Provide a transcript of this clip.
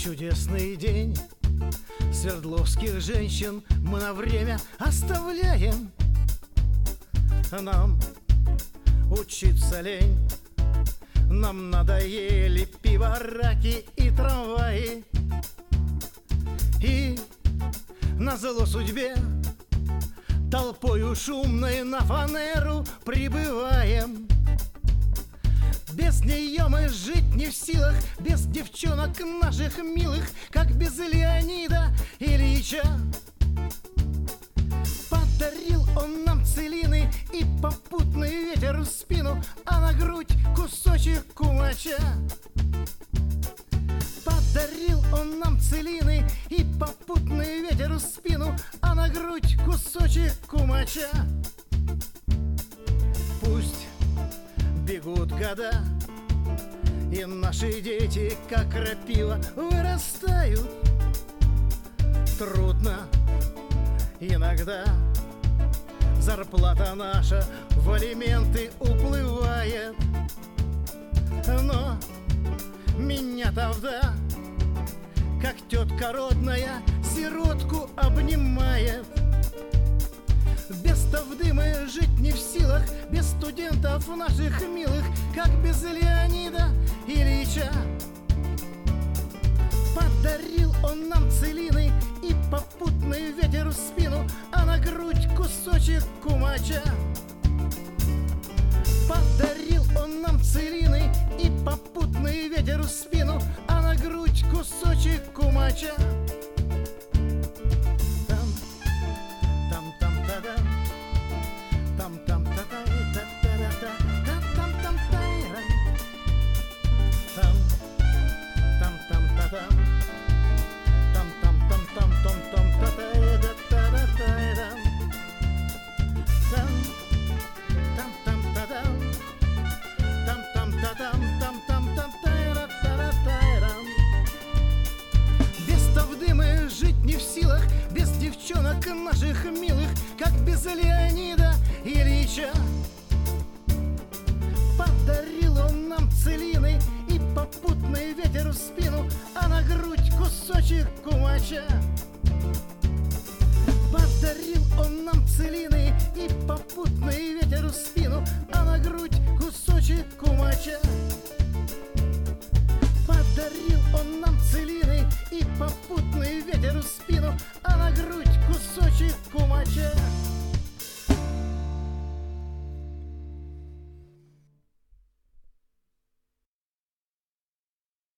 чудесный день. Свердловских женщин мы на время оставляем. Нам учиться лень. Нам надоели пиво, раки и трамваи. И назло судьбе толпою шумной на фанеру прибываем. Без нее мы жить не в силах, без девчонок наших милых, как без Леонида Ильича. Подарил он нам целины и попутный ветер в спину, а на грудь кусочек кумача. Подарил он нам целины и попутный ветер в спину, а на грудь кусочек кумача. Пусть бегут года, и наши дети, как крапива, вырастают. Трудно иногда, зарплата наша в алименты уплывает. Но меня тогда, как тетка родная, сиротку обнимает. Без тавды мы жить не в силах, без студентов наших милых, как без Леонида Ильича. Подарил он нам целины и попутный ветер в спину, а на грудь кусочек кумача. Подарил он нам целины и попутный ветер в спину, а на грудь кусочек кумача. Без девчонок наших милых, как без Леонида Ильича. Подарил он нам целины и попутный ветер в спину, а на грудь кусочек кумача. Подарил он нам целины и попутный ветер в спину, а на грудь кусочек кумача. Подарил он нам целины и попутный ветер в спину, а на грудь